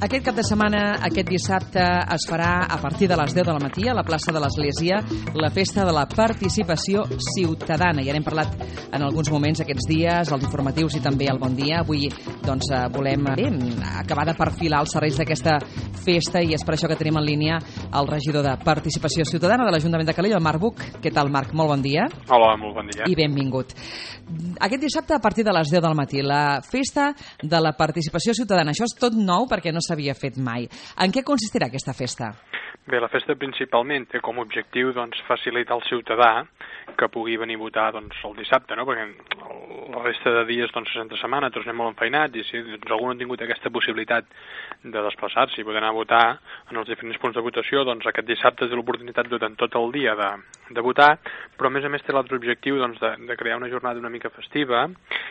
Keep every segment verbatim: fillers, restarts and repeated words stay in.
Aquest cap de setmana, aquest dissabte, es farà a partir de les deu del matí a la plaça de l'Església la festa de la participació ciutadana. Ja n'hem parlat en alguns moments aquests dies, als informatius i també al Bon Dia. Avui doncs, volem bé, acabar de perfilar els serrells d'aquesta festa i és per això que tenim en línia el regidor de Participació Ciutadana de l'Ajuntament de Calella, el Marc Buch. Què tal, Marc? Molt bon dia. Hola, molt bon dia. I benvingut. Aquest dissabte, a partir de les deu del matí, la festa de la participació ciutadana. Això és tot nou perquè no s'havia fet mai. En què consistirà aquesta festa? Bé, la festa principalment té com a objectiu doncs, facilitar al ciutadà que pugui venir a votar doncs, el dissabte, no? Perquè la resta de dies doncs, entre setmana tots anem molt enfeinats i si doncs, algú no ha tingut aquesta possibilitat de desplaçar-se i poder anar a votar en els diferents punts de votació, doncs aquest dissabte té l'oportunitat durant tot el dia de, de votar, però a més a més té l'altre objectiu doncs, de, de crear una jornada una mica festiva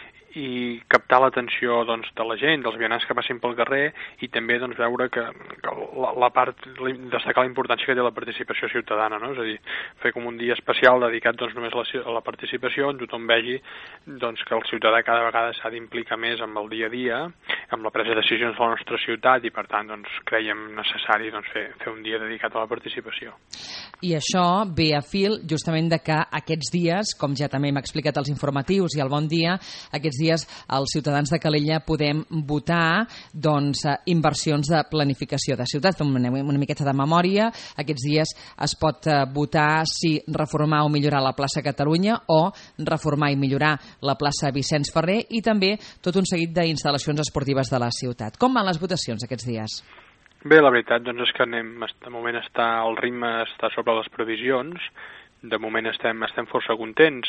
i captar l'atenció doncs, de la gent, dels vianants que passin pel carrer i també doncs, veure que, que la, la part, destacar la importància que té la participació ciutadana, no? És a dir, fer com un dia especial dedicat doncs, només a la, a la participació on tothom vegi doncs, que el ciutadà cada vegada s'ha d'implicar més amb el dia a dia, amb la presa de decisions de la nostra ciutat i per tant doncs, creiem necessari doncs, fer, fer un dia dedicat a la participació. I això ve a fil justament de que aquests dies, com ja també hem explicat als informatius i al Bon Dia, aquests dies els ciutadans de Calella podem votar doncs, inversions de planificació de ciutat. Fem una, una miqueta de memòria. Aquests dies es pot votar si reformar o millorar la plaça Catalunya o reformar i millorar la plaça Vicenç Ferrer i també tot un seguit d'instal·lacions esportives de la ciutat. Com van les votacions aquests dies? Bé, la veritat doncs, és que anem, de moment està, el ritme està sobre les previsions. De moment estem, estem força contents.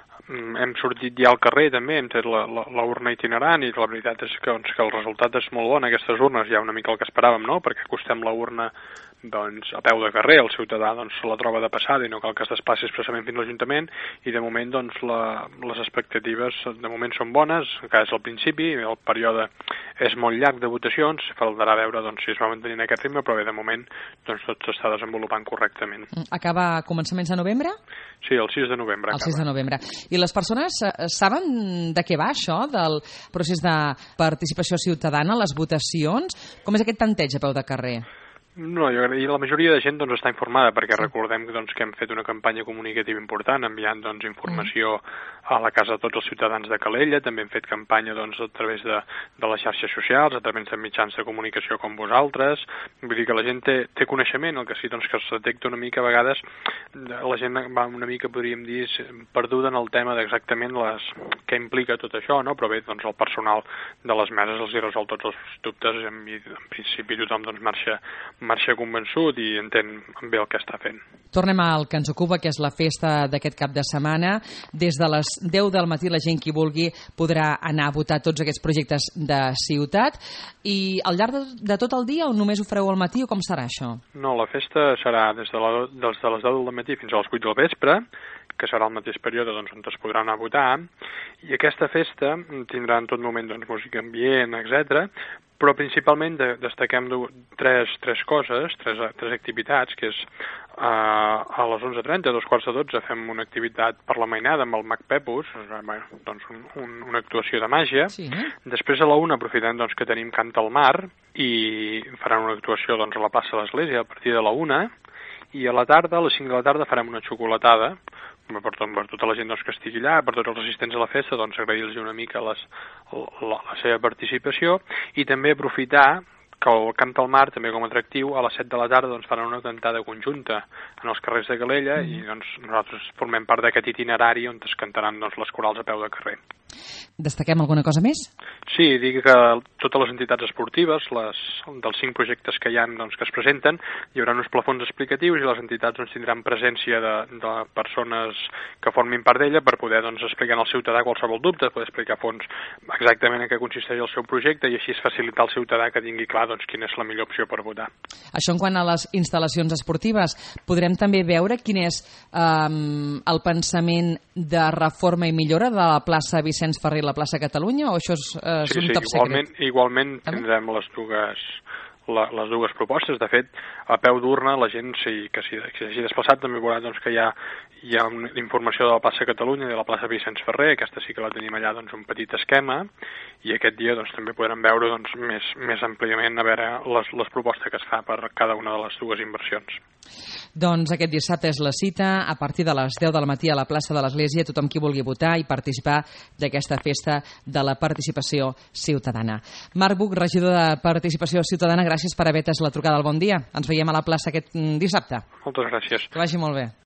Hem sortit ja al carrer també, hem tret la, la, la urna itinerant i la veritat és que, doncs, que el resultat és molt bon. Aquestes urnes ja una mica el que esperàvem, no? Perquè acostem la urna doncs, a peu de carrer, el ciutadà doncs, la troba de passada i no cal que es desplaci expressament fins a l'Ajuntament i de moment doncs, la, les expectatives de moment són bones, que és al principi, el període és molt llarg de votacions, faltarà veure doncs, si es va mantenir aquest ritme, però bé, de moment doncs, tot s'està desenvolupant correctament. Acaba a començaments de novembre? Sí, el sis de novembre. El sis de novembre. I les persones saben de què va això, del procés de participació ciutadana, les votacions? Com és aquest tanteig a peu de carrer? No, jo, i la majoria de gent doncs, està informada perquè recordem doncs, que hem fet una campanya comunicativa important enviant doncs, informació a la casa de tots els ciutadans de Calella, també hem fet campanya doncs, a través de, de les xarxes socials, a través de mitjans de comunicació com vosaltres, vull dir que la gent té, té coneixement, el que sí doncs, que es detecta una mica a vegades, la gent va una mica, podríem dir, perduda en el tema d'exactament les, què implica tot això, no? Però bé, doncs, el personal de les meses els hi resol tots els dubtes i en, en principi tothom doncs, marxa marxa convençut i entén bé el que està fent. Tornem al que ens ocupa, que és la festa d'aquest cap de setmana. Des de les deu del matí la gent qui vulgui podrà anar a votar tots aquests projectes de ciutat i al llarg de, de tot el dia o només ho fareu al matí o com serà això? No, la festa serà des de, la, des de les deu del matí fins a les vuit del vespre, que serà el mateix període doncs, on es podrà anar a votar, i aquesta festa tindrà en tot moment doncs, música ambient, etcètera, però principalment de, destaquem tres, tres coses, tres, tres activitats, que és uh, a les onze trenta, a dos quarts de dotze, fem una activitat per la mainada amb el Mag Pepus, bueno, doncs un, un, una actuació de màgia. Sí. Després a la una aprofitem doncs, que tenim Canta al Mar i faran una actuació doncs, a la plaça de l'Església a partir de la una, i a la tarda, a les cinc de la tarda, farem una xocolatada per, tot, per tota la gent doncs, que estigui allà, per tots els assistents a la festa, doncs agrair-los una mica les, la, la seva participació i també aprofitar que el Canta al Mar, també com a atractiu, a les set de la tarda doncs, faran una cantada conjunta en els carrers de Calella mm. i doncs, nosaltres formem part d'aquest itinerari on es cantaran doncs, les corals a peu de carrer. Destaquem alguna cosa més? Sí, dic que totes les entitats esportives, les, dels cinc projectes que hi ha doncs, que es presenten, hi haurà uns plafons explicatius i les entitats doncs, tindran presència de, de persones que formin part d'ella per poder doncs, explicar al ciutadà qualsevol dubte, poder explicar a fons exactament en què consisteix el seu projecte i així facilitar al ciutadà que tingui clar doncs, quina és la millor opció per votar. Això en quant a les instal·lacions esportives, podrem també veure quin és um, el pensament de reforma i millora de la plaça Vicenç Ferrer i la plaça Catalunya, o això és, uh, és sí, un sí, top igualment, secret? Igualment tindrem les dues, la, les dues propostes. De fet, a peu d'urna la gent sí, que s'hi si, si desplaçat també veurà doncs, que hi ha, hi ha una informació de la plaça Catalunya i de la plaça Vicenç Ferrer, aquesta sí que la tenim allà doncs, un petit esquema, i aquest dia doncs, també podrem veure doncs, més, més àmpliament a veure les, les propostes que es fa per cada una de les dues inversions. Doncs aquest dissabte és la cita, a partir de les deu del matí a la plaça de l'Església, tothom qui vulgui votar i participar d'aquesta festa de la participació ciutadana. Marc Buch, regidor de Participació Ciutadana, gràcies per haver atès la trucada al Bon Dia. Ens veiem a la plaça aquest dissabte. Moltes gràcies. Que vagi molt bé.